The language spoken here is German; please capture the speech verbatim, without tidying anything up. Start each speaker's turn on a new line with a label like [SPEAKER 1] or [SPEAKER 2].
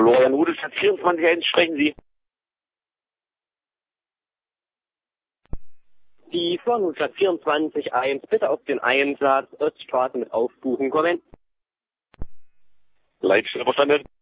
[SPEAKER 1] Florian Rudelstadt vierundzwanzig eins, sprechen Sie.
[SPEAKER 2] Die Vorhutstadt vierundzwanzig eins, bitte auf den Einsatz Oststraße mit Aufbuchen kommen.
[SPEAKER 1] Leitstelle verstanden.